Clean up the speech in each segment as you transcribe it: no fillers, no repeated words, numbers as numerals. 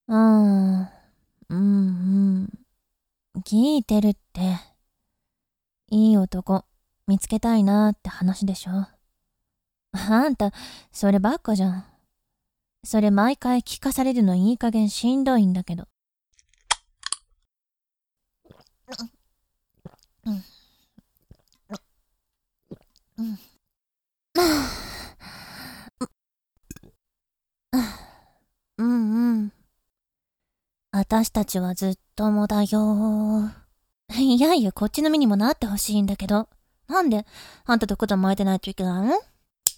うーん、聞いてるって。いい男、見つけたいなーって話でしょ。あんた、そればっかじゃん。それ毎回聞かされるのいい加減しんどいんだけど。うん、うん、うんうん。あたしたちはずっともだよー。いやいや、こっちの身にもなってほしいんだけど。なんで、あんたとこと巻いてないといけないの？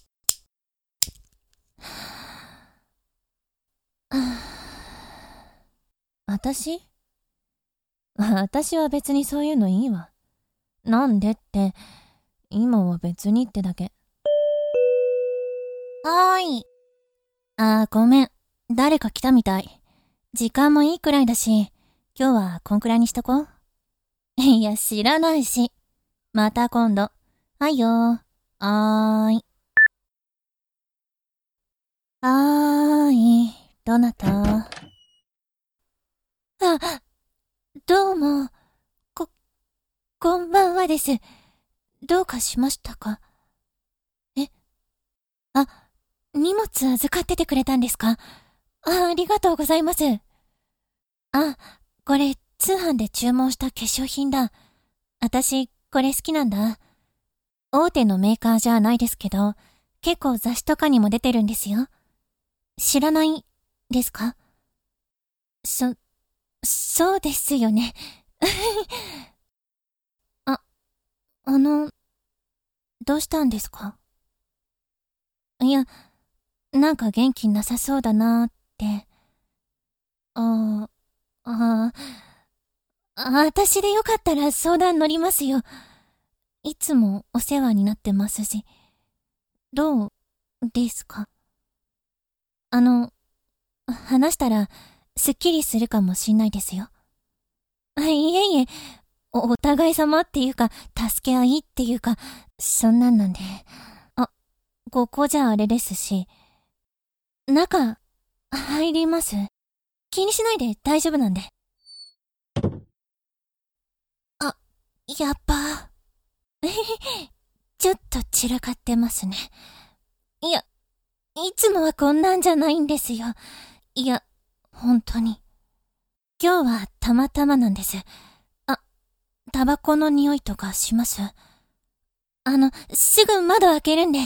私私は別にそういうのいいわ。なんでって、今は別にってだけ。はーい。ごめん。誰か来たみたい。時間もいいくらいだし、今日はこんくらいにしとこう。いや、知らないし。また今度。はいよー。はーい。はーい。どなた？あ、どうも。こ、こんばんはです。どうかしましたか？え、あ、荷物預かっててくれたんですか？ありがとうございます。これ、通販で注文した化粧品だ。私、これ好きなんだ。大手のメーカーじゃないですけど、結構雑誌とかにも出てるんですよ。知らないですか？そうですよね。あ、あの、どうしたんですか？いや、なんか元気なさそうだなーって。ああ、私でよかったら相談乗りますよ。いつもお世話になってますし。どうですか？あの、話したら、すっきりするかもしんないですよ。いえいえ、お互い様っていうか、助け合いっていうか、そんなんなんで。あ、ここじゃあれですし。中、入ります？気にしないで大丈夫なんで。あ、やっぱ。ちょっと散らかってますね。いや、いつもはこんなんじゃないんですよ。いや、本当に。今日はたまたまなんです。あ、タバコの匂いとかします？すぐ窓開けるんで。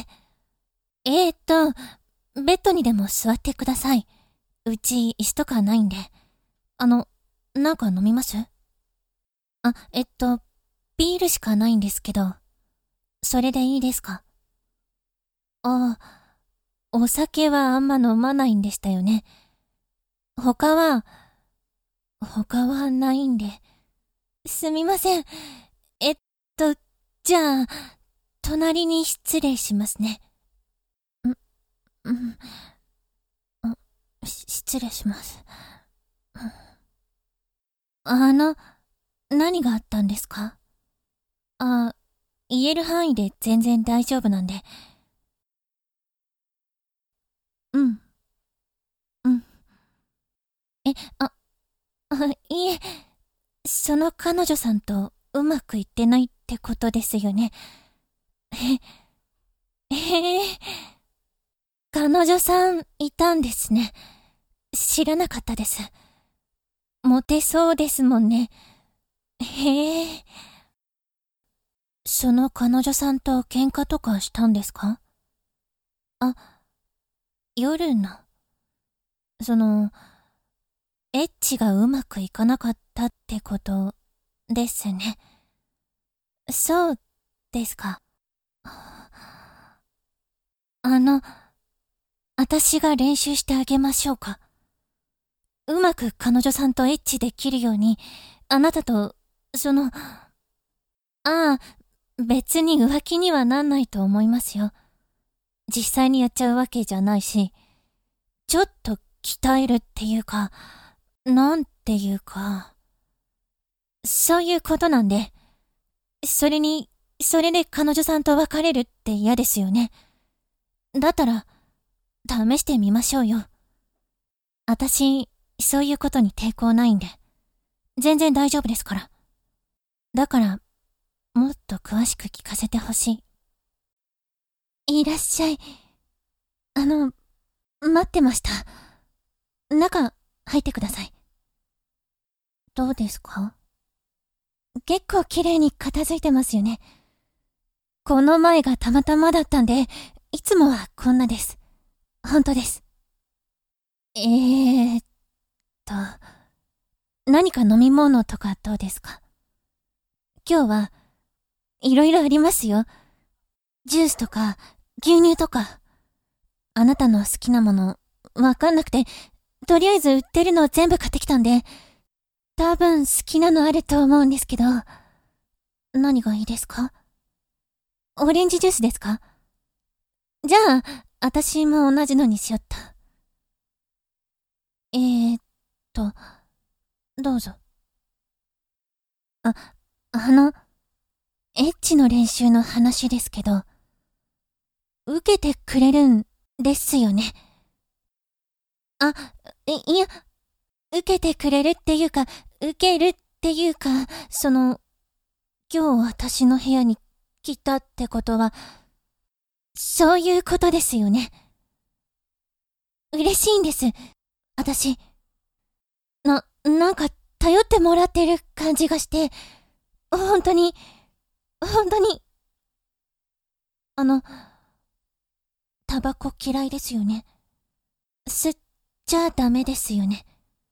ベッドにでも座ってください。うち椅子とかないんで。なんか飲みます？あ、ビールしかないんですけど、それでいいですか？あ、お酒はあんま飲まないんでしたよね。他は、他はないんで。すみません。えっと、じゃあ、隣に失礼しますね。ん、うん、失礼します。何があったんですか？あ、言える範囲で全然大丈夫なんで。うん、うん。え、いえ、その彼女さんとうまくいってないってことですよね。へえ、彼女さんいたんですね。知らなかったです。モテそうですもんね。へえ、その彼女さんと喧嘩とかしたんですか？あ、夜の。その、エッチがうまくいかなかったってことですね。そうですか。あの、私が練習してあげましょうか？うまく彼女さんとエッチできるように、あなたと、別に浮気にはなんないと思いますよ。実際にやっちゃうわけじゃないし、ちょっと鍛えるっていうか、なんていうか、そういうことなんで、それに、それで彼女さんと別れるって嫌ですよね。だったら、試してみましょうよ。私、 そういうことに抵抗ないんで、全然大丈夫ですから。だから、もっと詳しく聞かせてほしい。いらっしゃい。待ってました。中、入ってください。どうですか？結構綺麗に片付いてますよね。この前がたまたまだったんで、いつもはこんなです。本当です。ーっと、何か飲み物とかどうですか？今日はいろいろありますよ。ジュースとか、牛乳とか。あなたの好きなもの、わかんなくて、とりあえず売ってるの全部買ってきたんで、多分好きなのあると思うんですけど、何がいいですか？オレンジジュースですか？じゃあ、私も同じのにしよっと。ーっと、どうぞ。あ、あの、エッチの練習の話ですけど、受けてくれるんですよね。あ、いや、受けてくれるっていうか、受けるっていうか、今日私の部屋に来たってことは、そういうことですよね。嬉しいんです。私。なんか頼ってもらってる感じがして、本当に、本当に。タバコ嫌いですよね。吸っちゃダメですよね。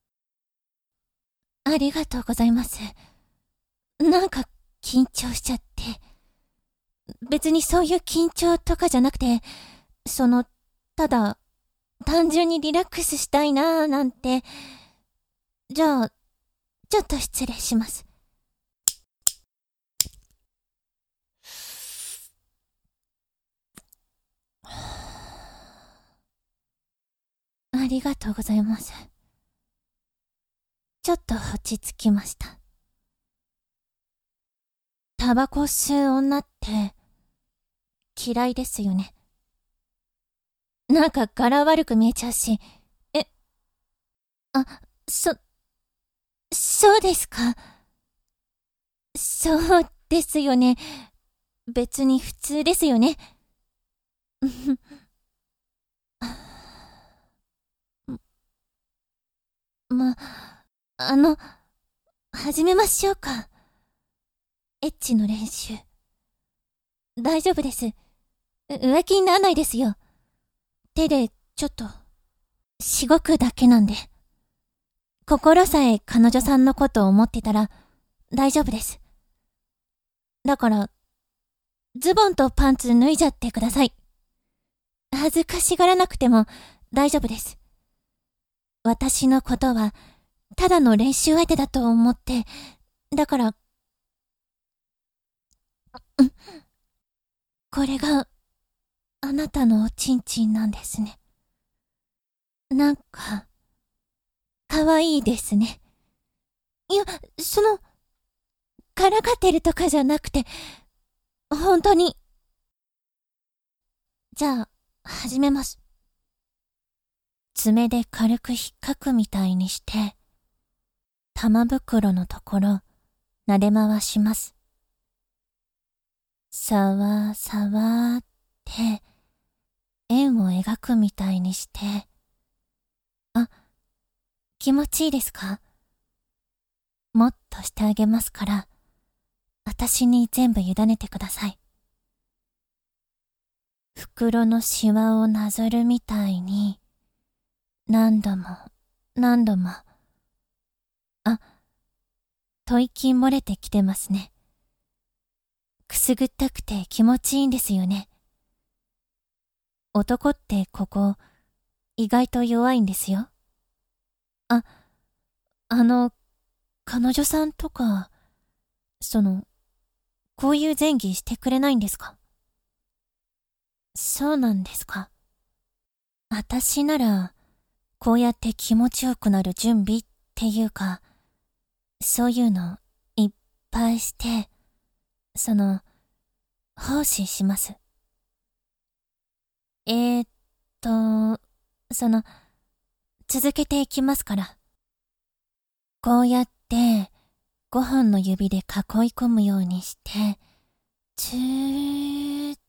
ありがとうございます。なんか緊張しちゃって。別にそういう緊張とかじゃなくて、ただ、単純にリラックスしたいなーなんて。じゃあ、ちょっと失礼します。ありがとうございます。ちょっと落ち着きました。タバコ吸う女って嫌いですよね。なんか柄悪く見えちゃうし。あ、そうですか。そうですよね。別に普通ですよね。ま、始めましょうか。エッチの練習。大丈夫です。浮気にならないですよ。手で、ちょっと、しごくだけなんで。心さえ彼女さんのことを思ってたら、大丈夫です。だから、ズボンとパンツ脱いじゃってください。恥ずかしがらなくても大丈夫です。私のことは、ただの練習相手だと思って、だから、これが、あなたのおちんちんなんですね。なんか、かわいいですね。いや、からかってるとかじゃなくて、本当に。じゃあ、始めます。爪で軽く引っかくみたいにして、玉袋のところ、撫で回します。さわさわって、円を描くみたいにして、気持ちいいですか？もっとしてあげますから、私に全部委ねてください。袋のシワをなぞるみたいに、何度も、何度も。吐息漏れてきてますね。くすぐったくて気持ちいいんですよね。男ってここ、意外と弱いんですよ。彼女さんとか、こういう前儀してくれないんですか？そうなんですか。私なら、こうやって気持ちよくなる準備っていうか、そういうのいっぱいして、奉仕します。ーっと、続けていきますから。 こうやって5本の指で囲い込むようにして、チューって、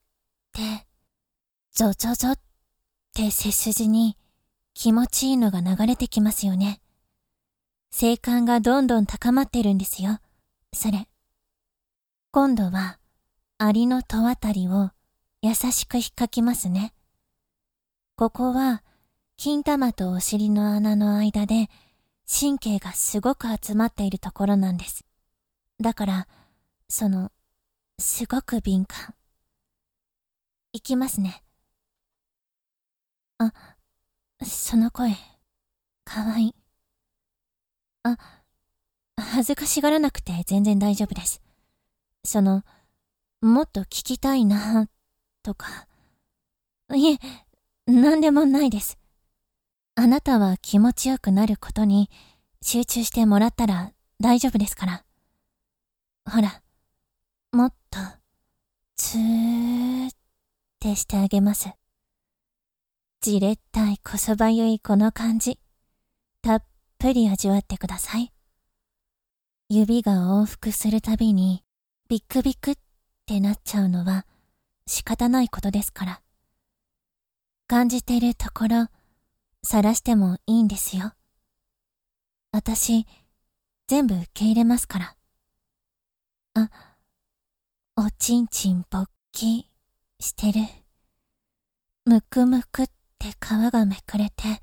ゾゾゾって背筋に気持ちいいのが流れてきますよね。性感がどんどん高まってるんですよ。それ。今度は、アリの戸あたりを優しく引っかきますね。ここは、金玉とお尻の穴の間で、神経がすごく集まっているところなんです。だから、すごく敏感。いきますね。あ、その声、かわいい。あ、恥ずかしがらなくて全然大丈夫です。もっと聞きたいな、とか。いえ、なんでもないです。あなたは気持ちよくなることに集中してもらったら大丈夫ですから。ほら、もっと、つーってしてあげます。じれったいこそばゆいこの感じ、たっぷり味わってください。指が往復するたびに、ビクビクってなっちゃうのは仕方ないことですから。感じてるところ、晒してもいいんですよ。私、全部受け入れますから。あ、おちんちんぼっきしてる。むくむくって皮がめくれて、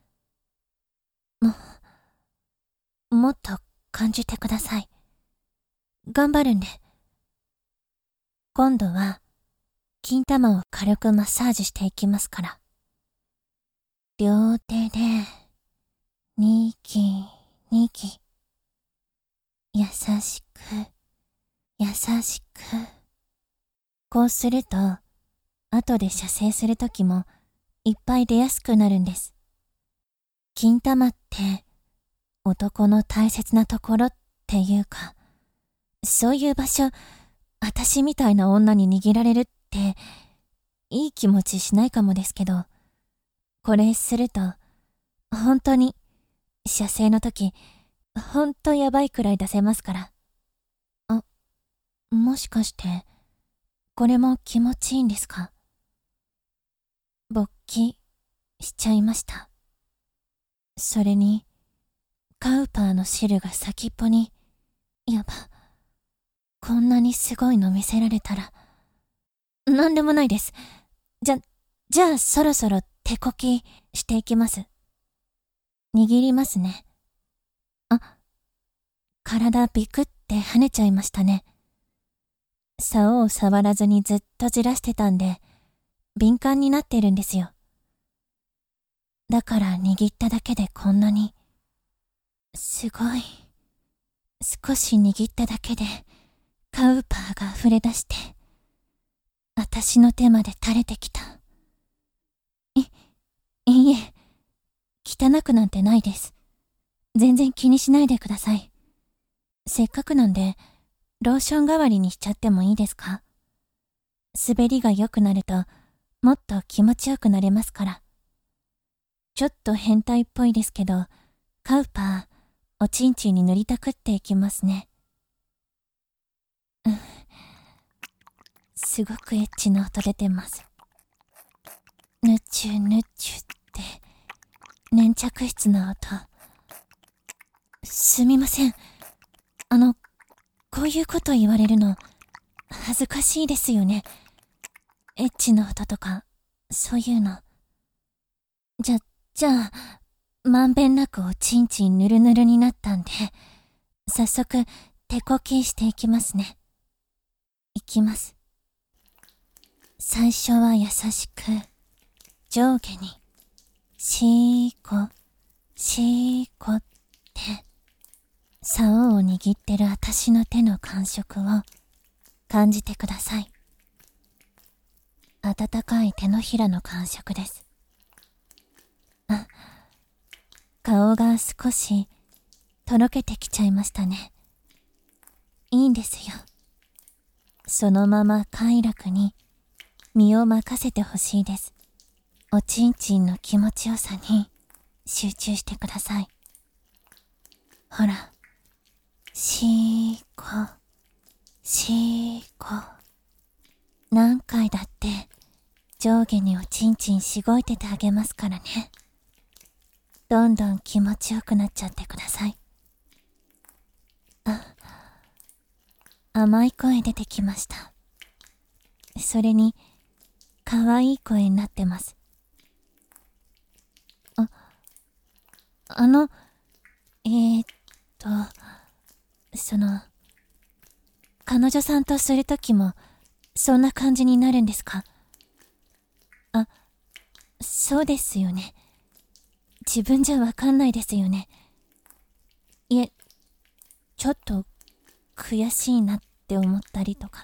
もっと感じてください。頑張るんで。今度は、金玉を軽くマッサージしていきますから。両手で、にきにき。優しく、優しく。こうすると、後で射精するときも、いっぱい出やすくなるんです。金玉って、男の大切なところっていうか、そういう場所、私みたいな女に握られるって、いい気持ちしないかもですけど、これすると、本当に、射精の時、ほんとやばいくらい出せますから。あ、もしかして、これも気持ちいいんですか？勃起しちゃいました。それに、カウパーの汁が先っぽに、やば、こんなにすごいの見せられたら、なんでもないです。じゃあそろそろ手こきしていきます。握りますね。あ、体ビクって跳ねちゃいましたね。竿を触らずにずっとじらしてたんで、敏感になってるんですよ。だから握っただけでこんなに。すごい。少し握っただけで、カウパーが溢れ出して、私の手まで垂れてきた。いいえ、汚くなんてないです。全然気にしないでください。せっかくなんで、ローション代わりにしちゃってもいいですか？滑りが良くなると、もっと気持ちよくなれますから。ちょっと変態っぽいですけど、カウパー、おちんちんに塗りたくっていきますね。すごくエッチな音出てます。ぬちゅぬちゅって、粘着質な音。すみません。こういうこと言われるの、恥ずかしいですよね。エッチな音とか、そういうの。じゃあ、まんべんなくおちんちんぬるぬるになったんで、早速、手こきしていきますね。いきます。最初は優しく、上下に、しーこ、しーこって、竿を握ってる私の手の感触を感じてください。温かい手のひらの感触です。顔が少しとろけてきちゃいましたね。いいんですよ。そのまま快楽に身を任せてほしいです。おちんちんの気持ちよさに集中してください。 ほら、しーこ、しーこ。何回だって上下におちんちんしごいててあげますからね。どんどん気持ちよくなっちゃってください。甘い声出てきました。それに、可愛い声になってます。あの、その、彼女さんとするときも、そんな感じになるんですか？そうですよね。自分じゃわかんないですよね。いえ、ちょっと、悔しいなって思ったりとか。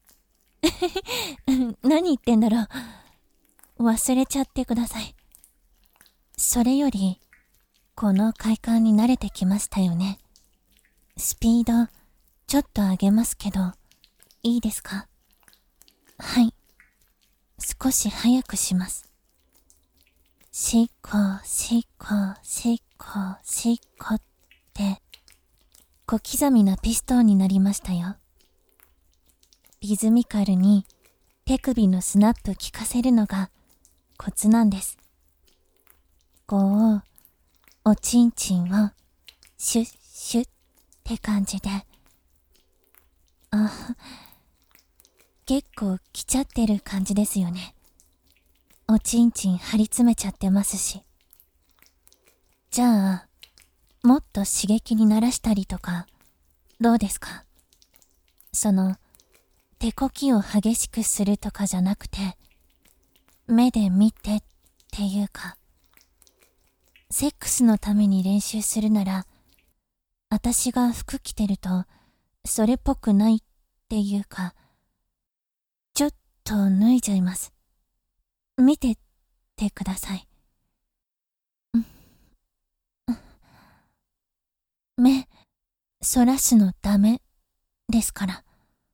何言ってんだろう。忘れちゃってください。それより、この快感に慣れてきましたよね。スピード、ちょっと上げますけど、いいですか？はい。少し早くします。しっこ、しっこ、しっこ、しっこって、小刻みなピストンになりましたよ。リズミカルに手首のスナップ効かせるのがコツなんです。こう、おちんちんをシュッシュッって感じで。結構来ちゃってる感じですよね。おちんちん張り詰めちゃってますし。じゃあ、もっと刺激に慣らしたりとか、どうですか？手こきを激しくするとかじゃなくて、目で見てっていうか、セックスのために練習するなら、私が服着てると、それっぽくないっていうか、ちょっと脱いじゃいます。見てってください。目、そらすのダメですから。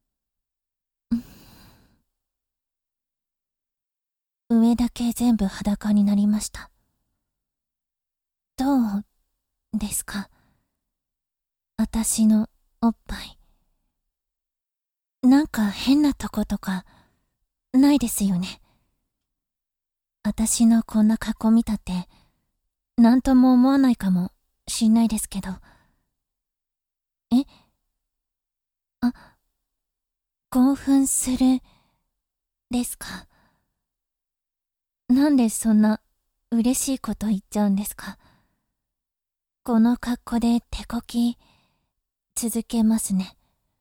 上だけ全部裸になりました。どうですか？私のおっぱい。なんか変なとことか、ないですよね。私のこんな格好見たって、なんとも思わないかもしんないですけど。興奮する、ですか？なんでそんな嬉しいこと言っちゃうんですか？この格好で手こき、続けますね。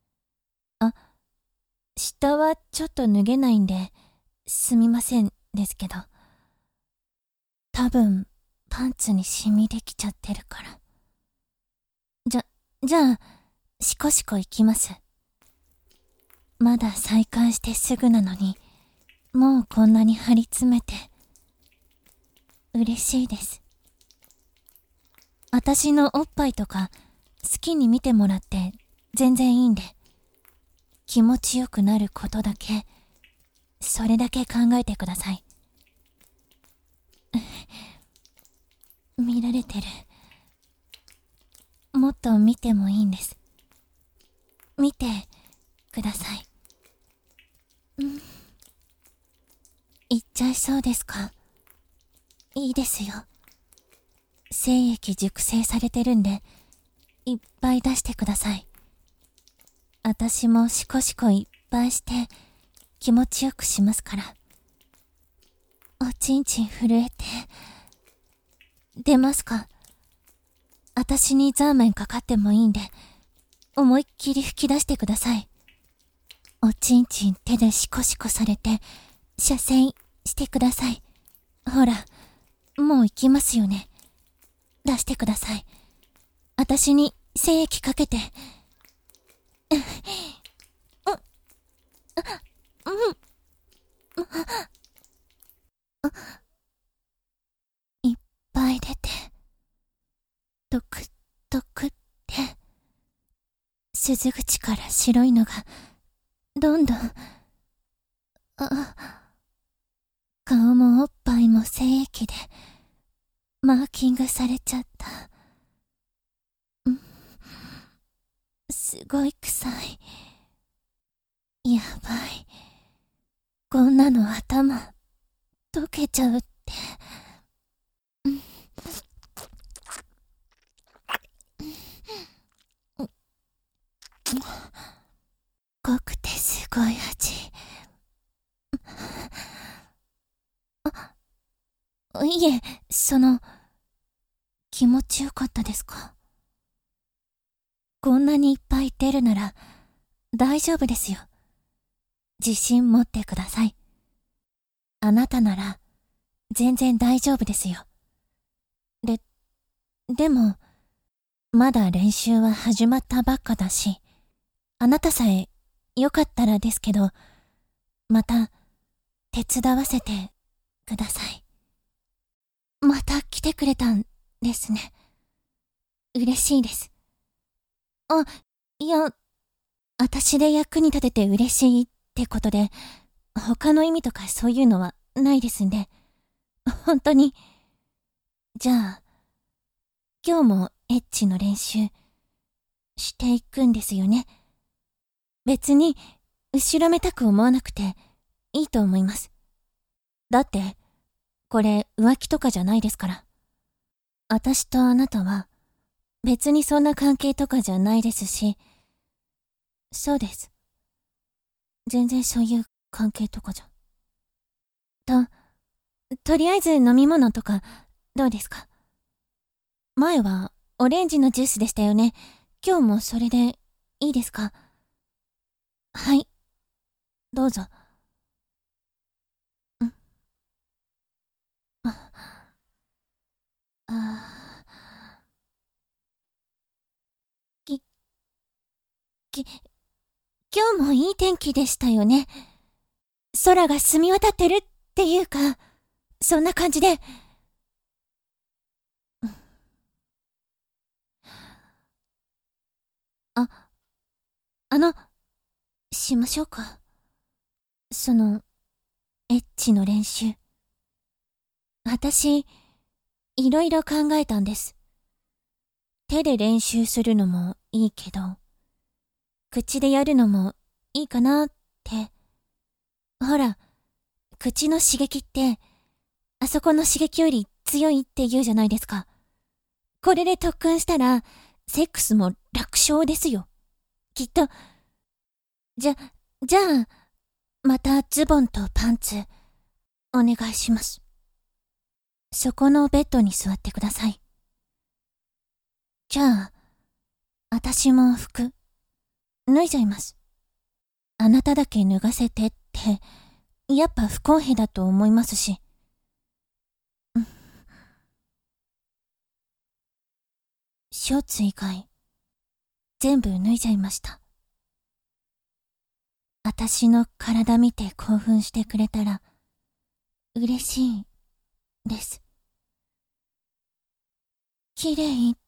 下はちょっと脱げないんで、すみませんですけど。多分、パンツにシミできちゃってるから。じゃあ、シコシコ行きます。まだ再開してすぐなのに、もうこんなに張り詰めて、嬉しいです。私のおっぱいとか、好きに見てもらって全然いいんで、気持ちよくなることだけ、それだけ考えてください。見られてる。もっと見てもいいんです。見てください。言っちゃいそうですか？いいですよ。精液熟成されてるんで、いっぱい出してください。私もシコシコいっぱいして気持ちよくしますから。おちんちん震えて、出ますか？私にザーメンかかってもいいんで、思いっきり吹き出してください。おちんちん手でシコシコされて、射精してください。ほら、もう行きますよね。出してください。私に精液かけて。いっぱい出て、ドクドクって、鈴口から白いのが、どんどん、顔もおっぱいも精液で、マーキングされちゃった。 すごい臭い。やばい。こんなの頭、溶けちゃうって。濃くてすごい味。いえ、気持ちよかったですか？こんなにいっぱい出るなら、大丈夫ですよ。自信持ってください。あなたなら、全然大丈夫ですよ。でも、まだ練習は始まったばっかだし、あなたさえよかったらですけど、また手伝わせてください。また来てくれたんですね。嬉しいです。あ、いや、私で役に立てて嬉しいってことで、他の意味とかそういうのはないですんで、本当に。じゃあ、今日もエッチの練習していくんですよね。別に後ろめたく思わなくていいと思います。だって、これ浮気とかじゃないですから。私とあなたは別にそんな関係とかじゃないですし、そうです。全然そういう関係とかじゃ。とりあえず飲み物とかどうですか？前はオレンジのジュースでしたよね。今日もそれでいいですか？はい、どうぞ。んあ、あー、き、今日もいい天気でしたよね。空が澄み渡ってるっていうか、そんな感じで。あ、あの、しましょうか。エッチの練習。私、いろいろ考えたんです。手で練習するのもいいけど、口でやるのもいいかなって。ほら、口の刺激って、あそこの刺激より強いって言うじゃないですか。これで特訓したら、セックスも楽勝ですよ。きっと。じゃあ、またズボンとパンツ、お願いします。そこのベッドに座ってください。じゃあ、私も服、脱いじゃいます。あなただけ脱がせてって、やっぱ不公平だと思いますし。ショーツ以外、全部脱いじゃいました。私の体見て興奮してくれたら、嬉しい、です。綺麗って、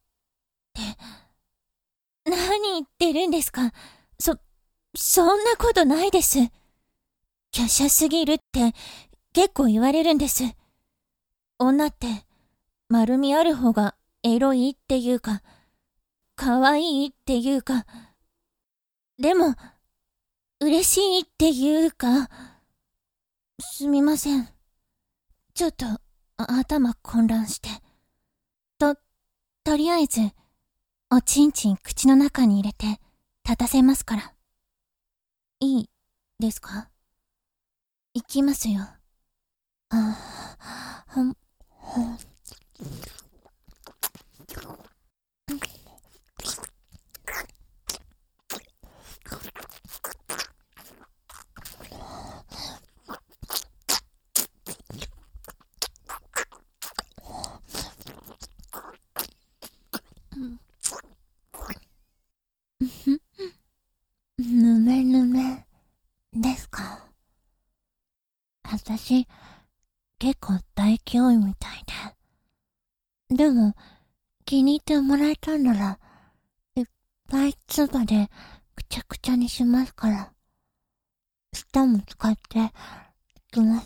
何言ってるんですか？そんなことないです。華奢すぎるって結構言われるんです。女って丸みある方がエロいっていうか、可愛いっていうか、でも嬉しいっていうか、すみません。ちょっと頭混乱して。とりあえず、おちんちん口の中に入れて立たせますから。いいですか？行きますよ。あ、ほん、ほん、ぬめぬめですか？私、結構大脅威みたいで。でも、気に入ってもらえたんなら、いっぱい唾でくちゃくちゃにしますから。舌も使っていきます。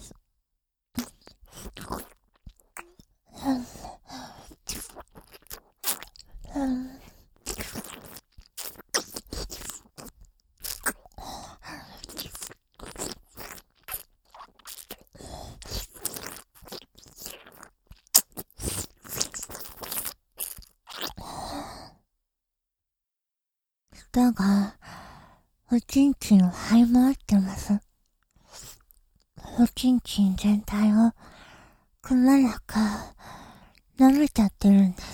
だが、おちんちんを這い回ってます。おちんちん全体をくまなく舐めちゃってるんです。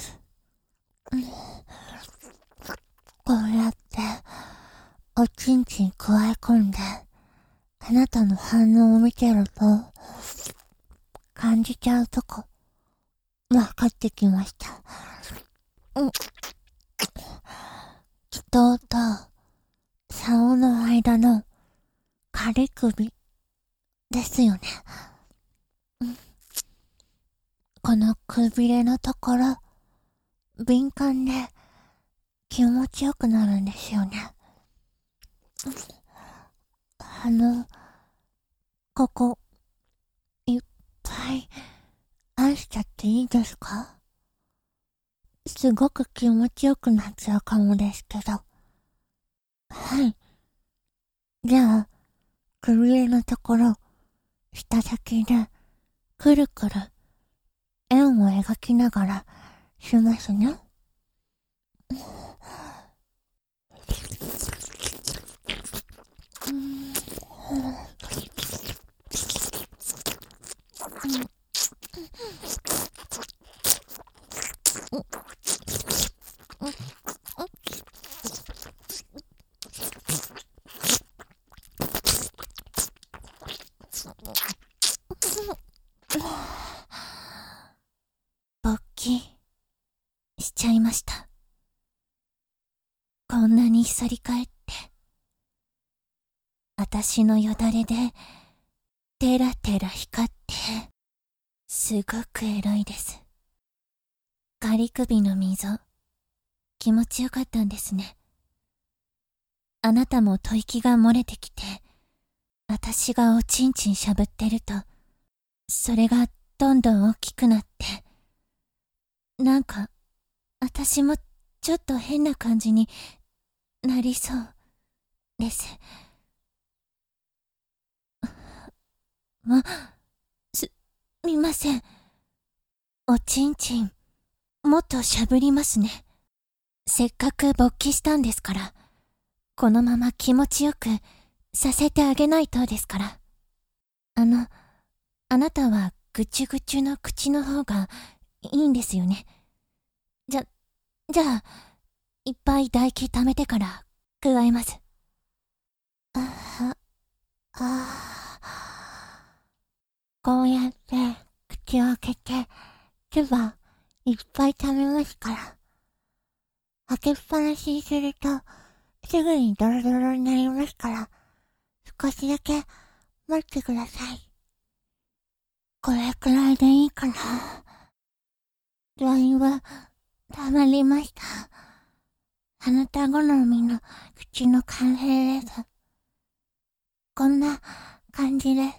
こうやっておちんちんくわえ込んであなたの反応を見てると感じちゃうとこわかってきました。人と竿の間の仮首ですよね。このくびれのところ敏感で気持ちよくなるんですよね。ここいっぱい愛しちゃっていいですか？すごく気持ちよくなっちゃうかもですけど。はい。じゃあ、くびれのところ、舌先で、くるくる、円を描きながら、しますね。勃起しちゃいました。こんなに反り返って、私のよだれで、テラテラ光って、すごくエロいです。仮首の溝、気持ちよかったんですね。あなたも吐息が漏れてきて、私がおちんちんしゃぶってると、それがどんどん大きくなって、なんか、私もちょっと変な感じになりそうです。すみません。おちんちん、もっとしゃぶりますね。せっかく勃起したんですから、このまま気持ちよくさせてあげないとですから。あなたはぐちゅぐちゅの口の方がいいんですよね。じゃあ、いっぱい唾液溜めてから加えます。こうやって口を開けて、唾いっぱい溜めますから。開けっぱなしにすると、すぐにドロドロになりますから、少しだけ待ってください。これくらいでいいかな。だいぶ溜まりました。あなた好みの口の完成です。こんな感じです。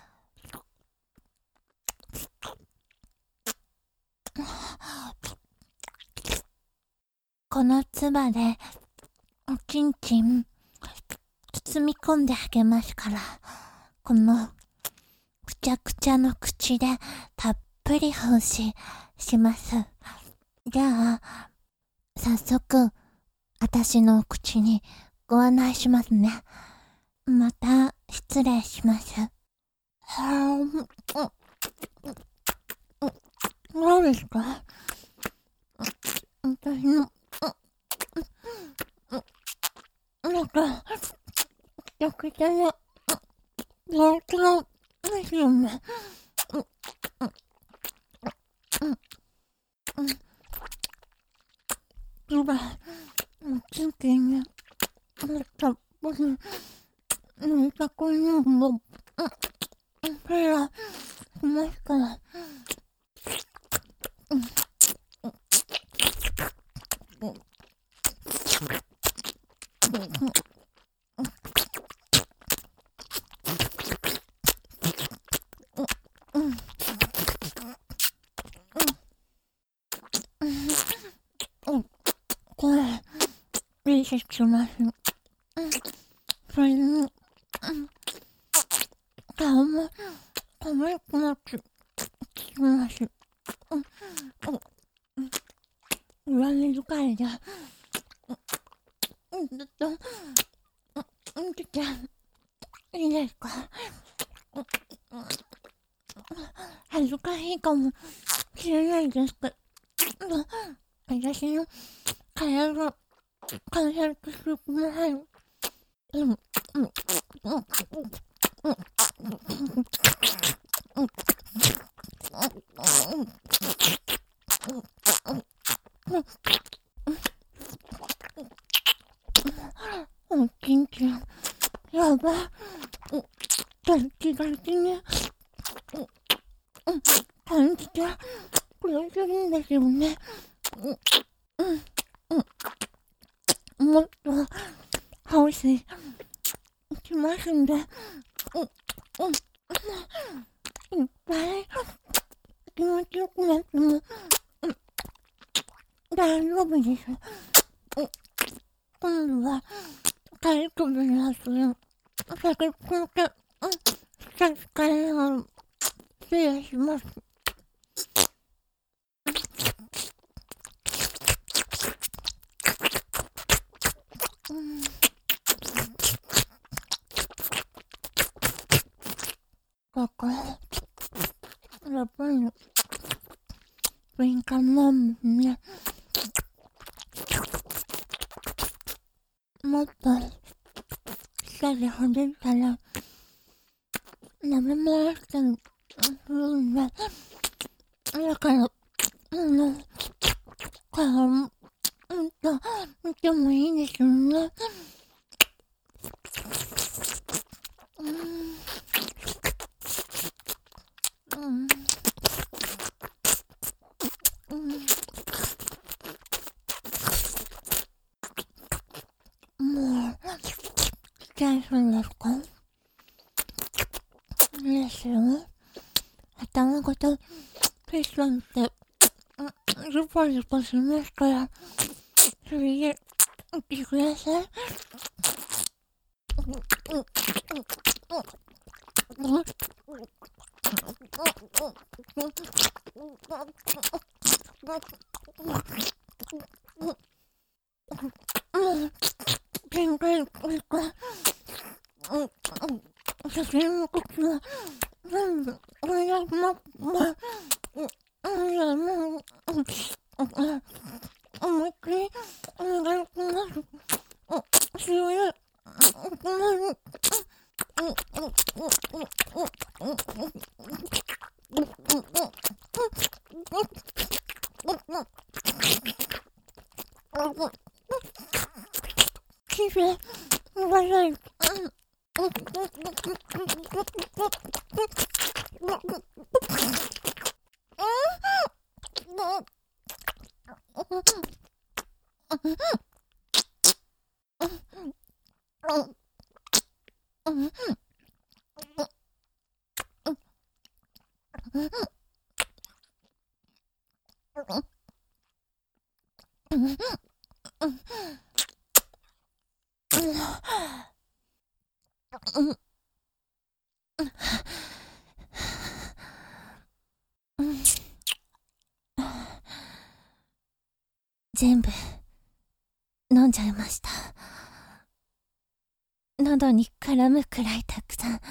この唾でおちんちん包み込んであげますから、このくちゃくちゃの口でたっぷり放しします。じゃあ、早速、私の口にご案内しますね。また失礼します。何ですか？私の、なんか、くちゃくちゃな、やつが、ですよね。つば、ちんちんね、たっぷり、たこにも、ペラ、しますから。これ、いいします。それに、顔も、可愛くなってきます。上目遣いで、 ずっと、見てていいですか？恥ずかしいかもしれないですけど、私の体が観察してください。緊張やばい。ガキガキに感じてくれてるんですよね。もっとハしいきますんで、いっぱい気持ちよくなっても大丈夫です。今度は体育部のやつを先込んで差し替えを失礼します。ここやっぱり敏感なんですね。もっと舌でほでったら舐め回したりするんで、だから顔見てもいいですよね。もう大丈夫ですか？いいですよ。頭ごとフェッションってズボズボしますから、それで言ってください。限界これか。写真の時は全部お願いします。思いっきりお願いします。強い。きれい。悪い。全部飲んじゃいました。喉に絡むくらいたくさん。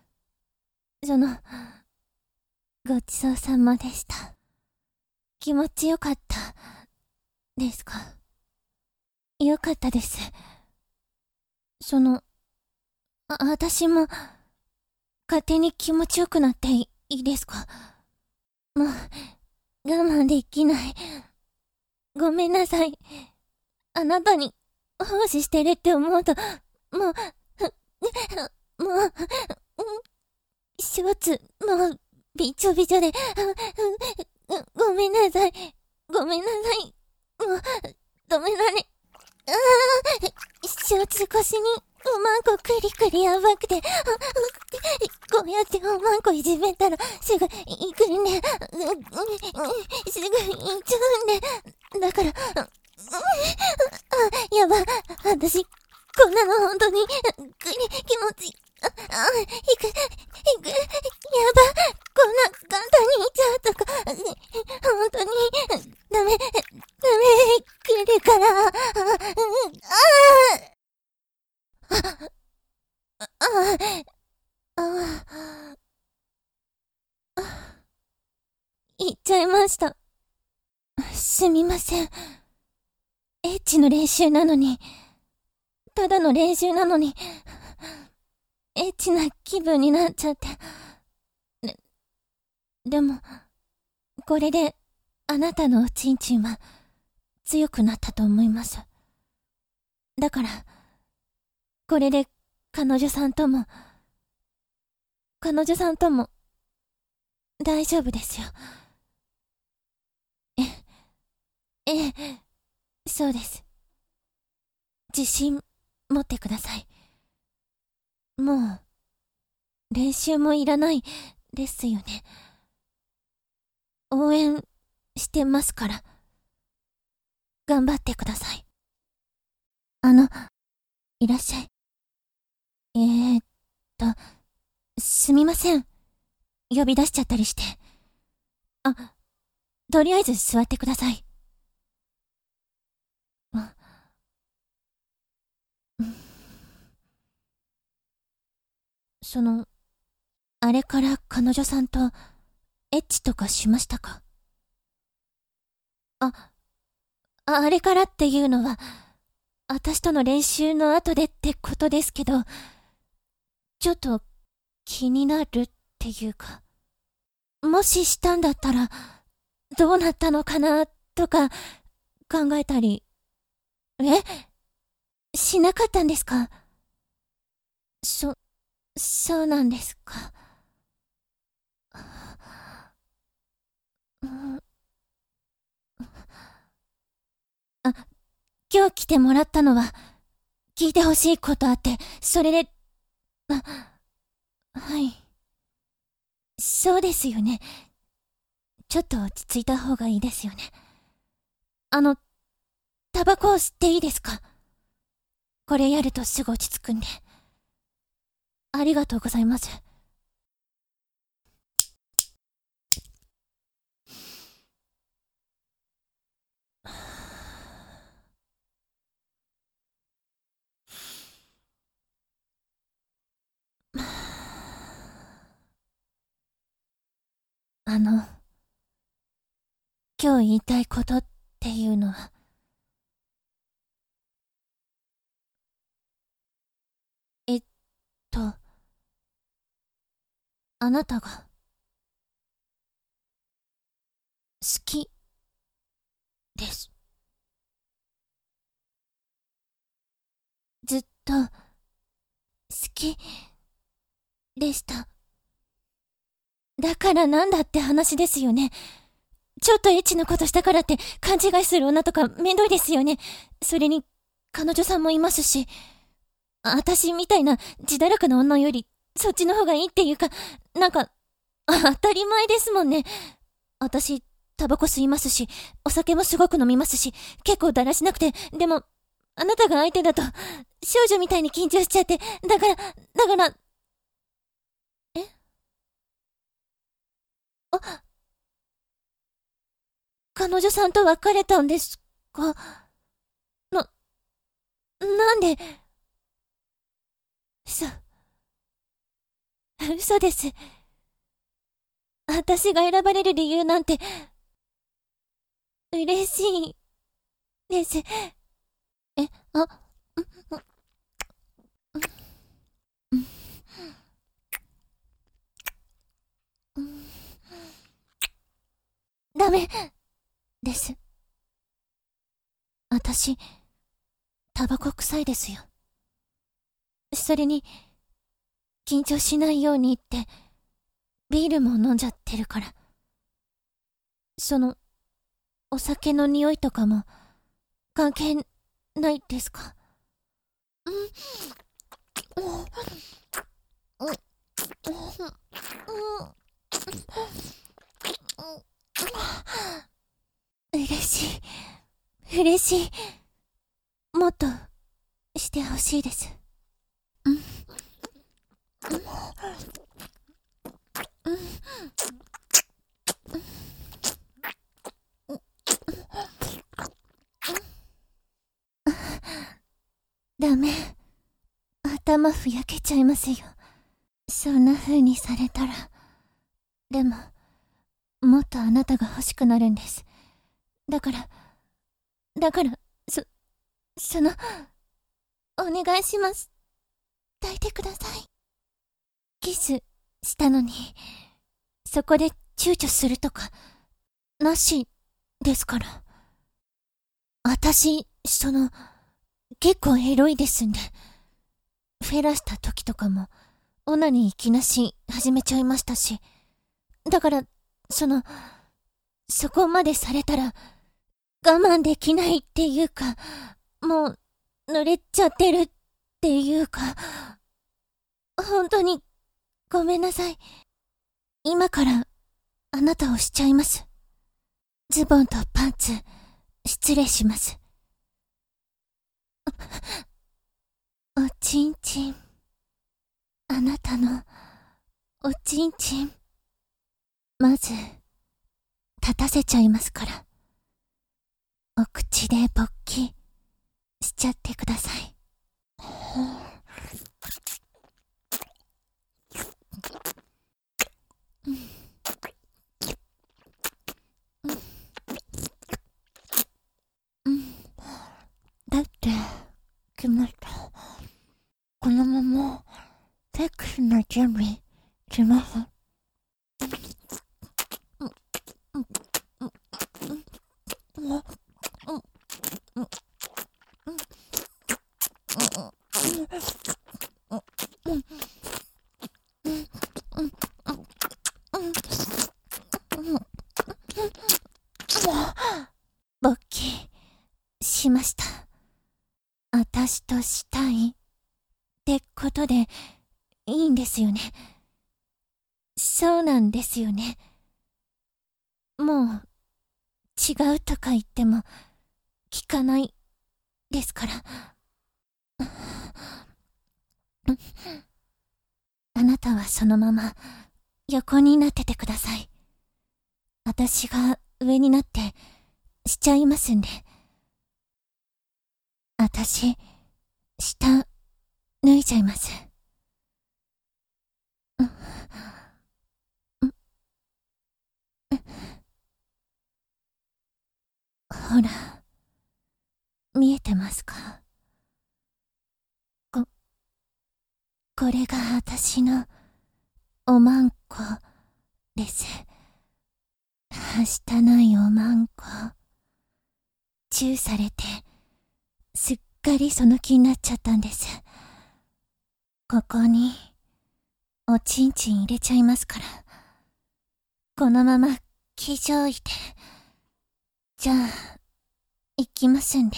ごちそうさまでした。気持ちよかったですか？よかったです。私も勝手に気持ちよくなっていいですか？もう我慢できない。ごめんなさい。あなたに奉仕してるって思うと、もうショーツ、もうびちょびちょで、ごめんなさい。ごめんなさい。もう、止められ、ショーツ越しにおまんこクリクリやばくて、こうやっておまんこいじめたら、すぐ行くんで、すぐ行っちゃうんで、だから、やば、私、こんなの本当に、気持ち、やば、こんな簡単に行っちゃうとか、本当に、ダメ、来るから、 せん。エッチの練習なのに、ただの練習なのに、エッチな気分になっちゃって。でも、これで、あなたのおちんちんは、強くなったと思います。だから、これで、彼女さんとも、大丈夫ですよ。ええ、そうです。自信、持ってください。もう、練習もいらない、ですよね。応援、してますから。頑張ってください。いらっしゃい。と、すみません。呼び出しちゃったりして。とりあえず座ってください。あれから彼女さんとエッチとかしましたか？あれからっていうのは、私との練習の後でってことですけど、ちょっと気になるっていうか、もししたんだったら、どうなったのかな、とか、考えたり。しなかったんですか？そうなんですか。今日来てもらったのは、聞いてほしいことあって、それで、はい。そうですよね。ちょっと落ち着いた方がいいですよね。タバコを吸っていいですか？これやるとすぐ落ち着くんで。ありがとうございます。今日言いたいことっていうのは、と、あなたが、好き、です。ずっと、好き、でした。だからなんだって話ですよね。ちょっとエッチなことしたからって勘違いする女とかめんどいですよね。それに、彼女さんもいますし、私みたいな自堕落な女より、そっちの方がいいっていうか、なんか、当たり前ですもんね。私、タバコ吸いますし、お酒もすごく飲みますし、結構だらしなくて、でも、あなたが相手だと、少女みたいに緊張しちゃって、だから、えあ、彼女さんと別れたんですか？な、なんで、嘘、嘘です。私が選ばれる理由なんて、嬉しいです。え、あ、ダメです。私、タバコ臭いですよ。それに、緊張しないようにって、ビールも飲んじゃってるから。お酒の匂いとかも、関係ないですか？嬉しい。嬉しい。もっと、してほしいです。ダメ。頭ふやけちゃいますよ。そんな風にされたら。でも、もっとあなたが欲しくなるんです。だから、 だから、その、お願いします。抱いてください。キスしたのに、そこで躊躇するとか、なしですから。私、結構エロいですんで。フェラした時とかも、オナにいきなし始めちゃいましたし。だから、そこまでされたら、我慢できないっていうか、もう、濡れちゃってるっていうか、本当に、ごめんなさい。今から、あなたをしちゃいます。ズボンとパンツ、失礼します。おちんちん。あなたの、おちんちん。まず、立たせちゃいますから。お口で勃起、しちゃってください。だって、決まった。このまま、セックスの準備、します。勃起しました。私としたいってことでいいんですよね。そうなんですよね。もう違うとか言っても聞かないですから。あなたはそのまま横になっててください。私が上になってしちゃいますんで。私、下、脱いじゃいます。ほら、見えてますか？これが私のおまんこです。はしたないおまんこ。チューされて、すっかりその気になっちゃったんです。ここに、おちんちん入れちゃいますから。このまま、騎乗位で。じゃあ、行きますんで。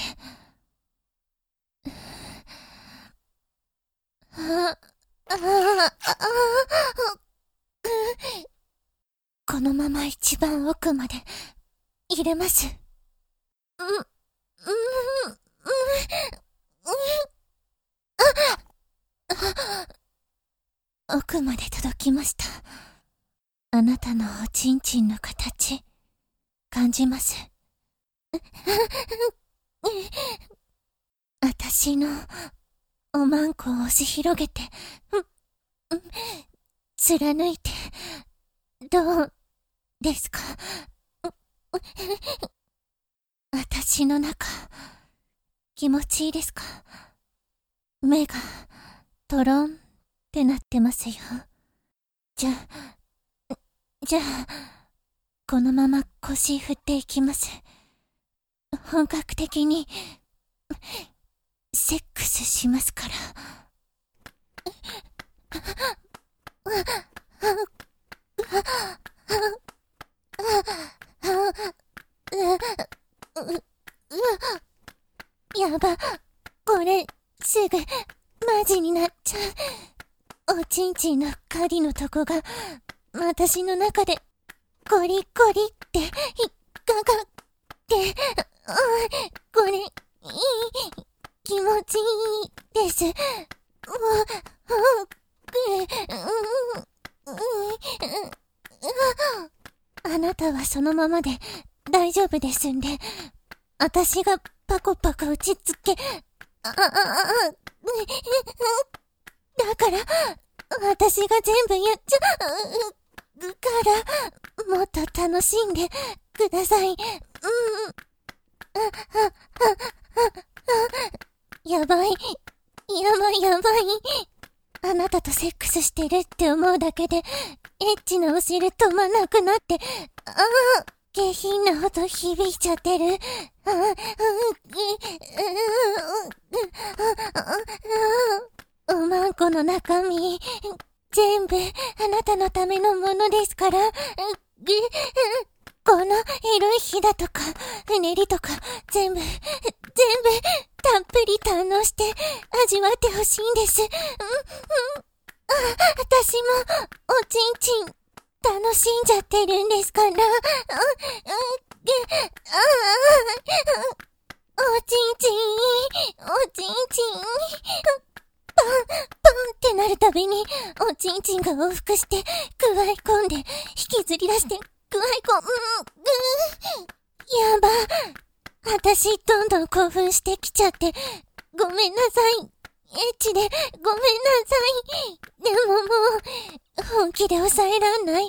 このまま一番奥まで入れます。奥まで届きました。あなたのおちんちんの形、感じます。私のおまんこを押し広げて、貫いて、どうですか？私の中、気持ちいいですか？目が、トロンってなってますよ。じゃあ、このまま腰振っていきます。本格的に、セックスしますから。やば、これ、すぐ、マジになっちゃう。おちんちんの針のとこが、私の中で、ゴリゴリって、引っかかって、これ、いい、気持ちいいです。あなたはそのままで大丈夫ですんで、私がパコパコ打ちつけ、だから、私が全部やっちゃうから、もっと楽しんでください。 やばい。あなたとセックスしてるって思うだけで、エッチなお尻止まなくなって、下品なほど響いちゃってる。おまんこの中身、全部あなたのためのものですから。このエロいひだとか、うねりとか、全部、たっぷり堪能して味わってほしいんです。私も、おちんちん、楽しんじゃってるんですから。おちんちん、パンってなるたびに、おちんちんが往復して、くわえ込んで、引きずり出して、くわえ込やば。私、どんどん興奮してきちゃって、ごめんなさい。エッチで、ごめんなさい。でももう、本気で抑えらんない。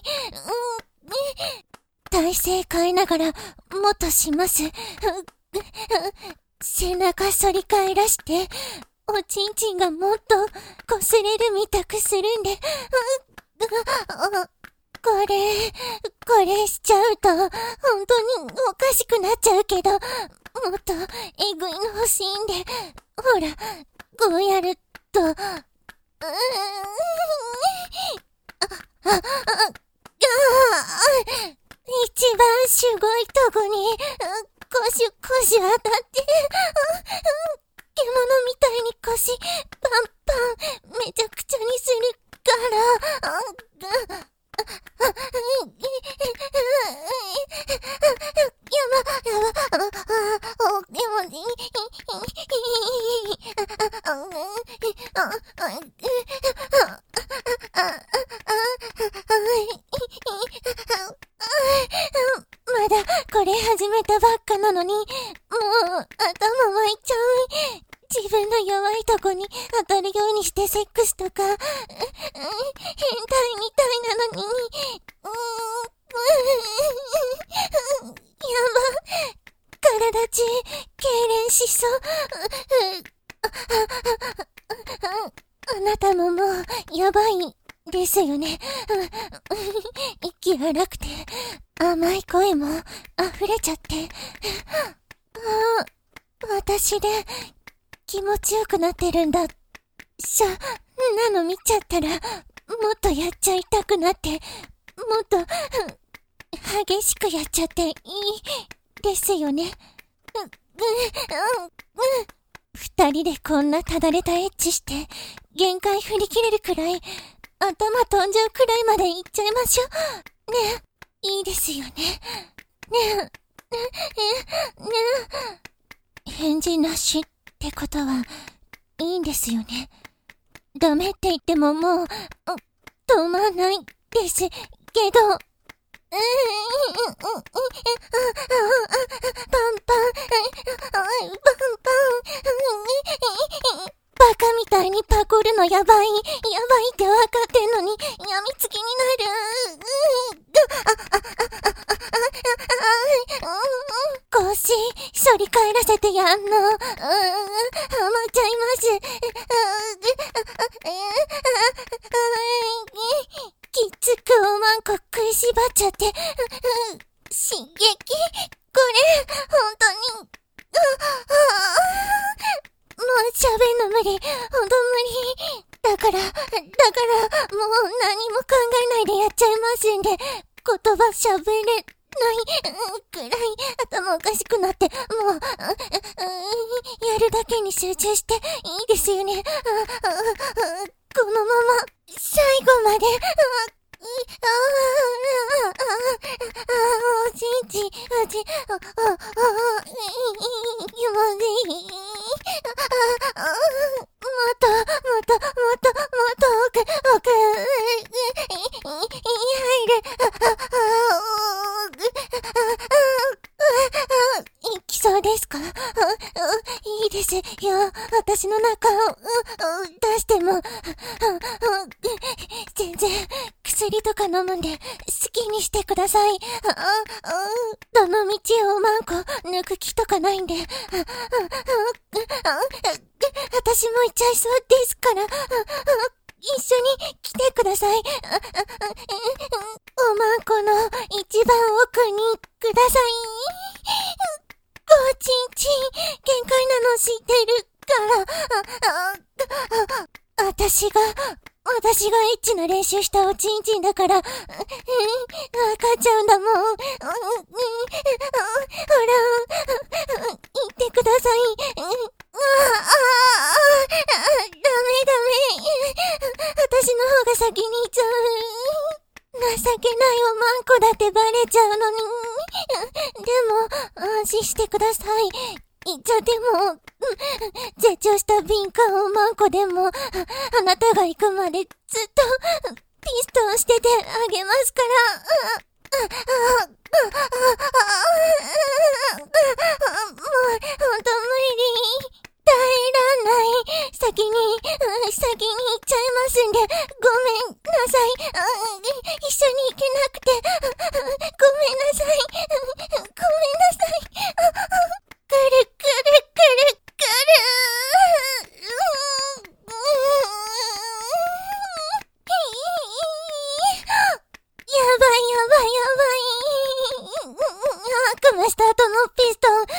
体勢変えながら、もっとします。背中反り返らして、おちんちんがもっと擦れるみたくするんで、これしちゃうと、本当におかしくなっちゃうけど、もっとえぐいの欲しいんで、ほら、こうやると、一番すごいとこに、コシ当たって、獣みたいに腰、パン、めちゃくちゃにするから、まだこれ始めたばっかなのに、もう頭湧いちゃう。自分の弱いとこに当たるようにしてセックスとか、変態みたいなのに、やば、体中、痙攣しそう。あなたももう、やばい、ですよね。息荒くて、甘い声も溢れちゃって。私で、気持ちよくなってるんだ。なの見ちゃったら、もっとやっちゃいたくなって、もっと、激しくやっちゃっていい、ですよね。二人でこんなただれたエッチして、限界振り切れるくらい、頭飛んじゃうくらいまでいっちゃいましょう。ね、いいですよね。ね、返事なしってことは、いいんですよね。ダメって言ってももう、止まんないですけど、パンバカみたいにパコるのやばいってわかってんのに、やみつきになる。腰、反り返らせてやんの。ハマっちゃいます。きつくおまんこ食いしばっちゃって、刺激これ、本当に、もう喋んの無理、ほんと無理。だから、もう何も考えないでやっちゃいますんで、言葉喋れないくらい頭おかしくなって、もう、やるだけに集中していいですよね。このまま、最後まで、おちんちん、奥、入る、いきそうですか？いいですよ。私の中を出しても、全然、臭薬とか飲むんで、好きにしてください。どの道をマンコ抜く気とかないんで。私も行っちゃいそうですから。一緒に来てください。おまんこの一番奥にください。おちんちん、限界なの知ってるから。私がエッチな練習したおちんちんだから、わかっちゃうんだもん。ほら、言ってください。ダメ。私の方が先に行っちゃう。情けないおまんこだってバレちゃうのに。でも、安心してください。行っちゃっても、絶頂した敏感おまんこでも、あなたが行くまでずっと、ピストンしててあげますから。もう、ほんと無理。耐えらんない。先に行っちゃいますんで、ごめんなさい。一緒に行けなくて、ごめんなさい。くる。やばい。悪魔スタートのピストン、こんな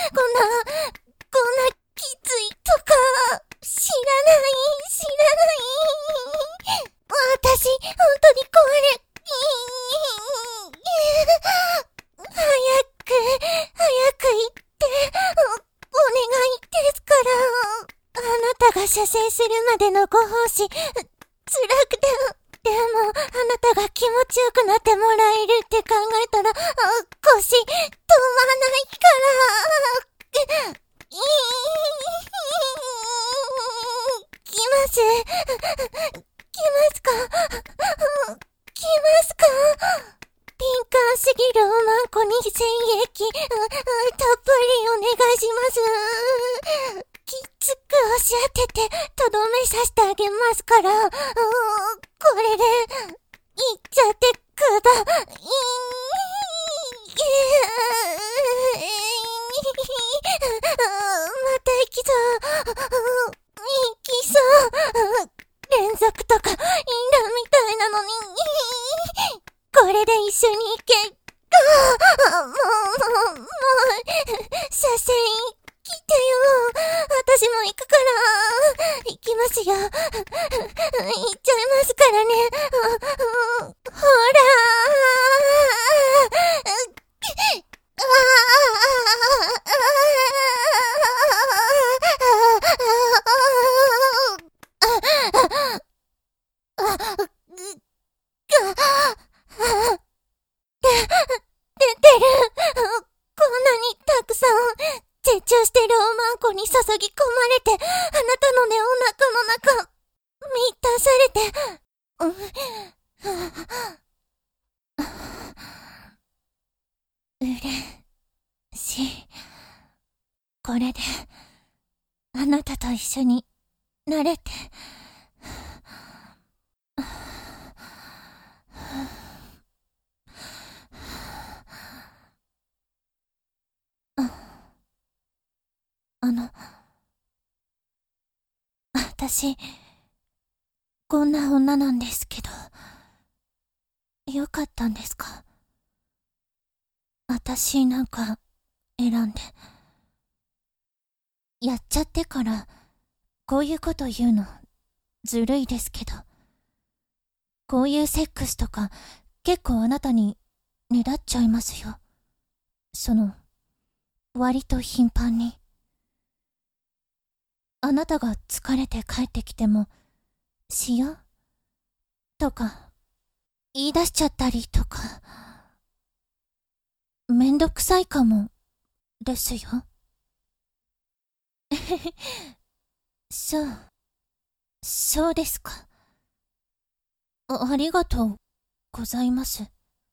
きついとか、知らない。私、本当に壊れ、早く行って、お願いですから。あなたが射精するまでのご奉仕、辛くて、でも、あなたが気持ちよくなってもらえるって考えたら、腰、止まないから。来ますか敏感すぎるおまんこに精液、たっぷりお願いします。きつく押し当てて、とどめさせてあげますから、これで、いっちゃってくだ、また行きそう。連続とか、インランみたいなのに、これで一緒に行け。もう、射精、来てよ。私も行くから。行きますよ。行っちゃいますからね。ほら。出てる。こんなにたくさん、絶頂してるおまんこに注ぎ込まれて、あなたのね、お腹の中、満たされて、嬉しい。これで、あなたと一緒になれて、私、こんな女なんですけど、よかったんですか？私なんか選んで。やっちゃってから、こういうこと言うの、ずるいですけど。こういうセックスとか、結構あなたに、ねだっちゃいますよ。割と頻繁に。あなたが疲れて帰ってきても、しようとか、言い出しちゃったりとか、めんどくさいかも、ですよ。そうですか。ありがとうございます。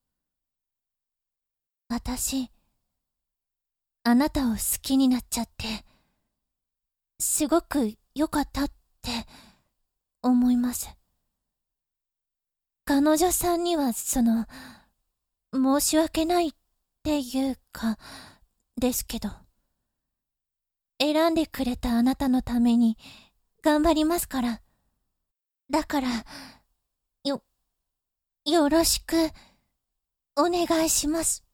私、あなたを好きになっちゃって、すごく良かったって思います。 彼女さんには申し訳ないっていうか、ですけど。選んでくれたあなたのために頑張りますから。だから、よろしくお願いします。